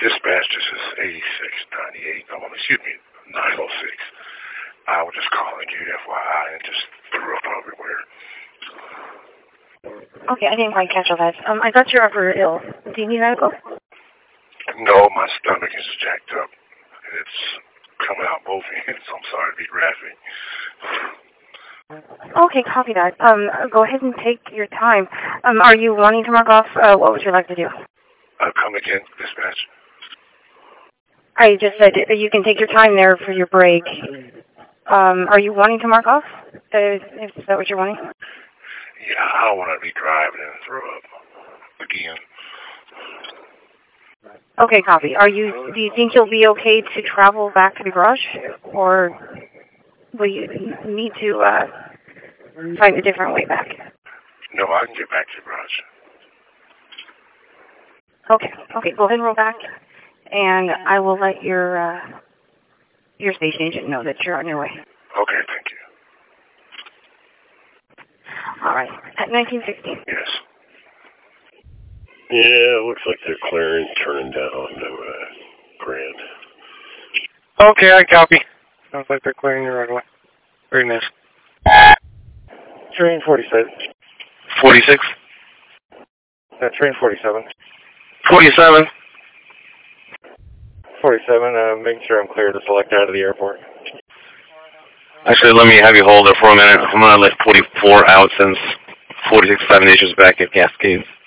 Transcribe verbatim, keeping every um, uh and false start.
Dispatch, this is eighty-six ninety-eight, oh, excuse me, nine oh six. I was just calling you, F Y I, and just threw up everywhere. Okay, I didn't quite catch all that. Um, I thought you were ill. Do you need medical? No, my stomach is jacked up. It's coming out both ends. I'm sorry to be graphic. Okay, copy that. Um, go ahead and take your time. Um, are you wanting to mark off? Uh, what would you like to do? Uh, come again, dispatch. I just said you can take your time there for your break. Um, are you wanting to mark off? Uh, is that what you're wanting? Yeah, I don't want to be driving and throw up again. Okay, copy. Are you? Do you think you'll be okay to travel back to the garage, or will you need to uh, find a different way back? No, I can get back to the garage. Okay. Okay. Go ahead and roll back, and I will let your uh, your station agent know that you're on your way. Okay. Thank you. All right. At nineteen sixteen. Yes. Yeah, it looks like they're clearing, turning down to uh, Grand. Okay, I copy. Sounds like they're clearing you right away. Very nice. Train forty-six. forty-six. Uh, train forty-seven. forty-seven. forty-seven, uh, making sure I'm clear to select out of the airport. Actually, let me have you hold it for a minute. I'm going to let forty-four out since forty-six seven issues back at Cascades.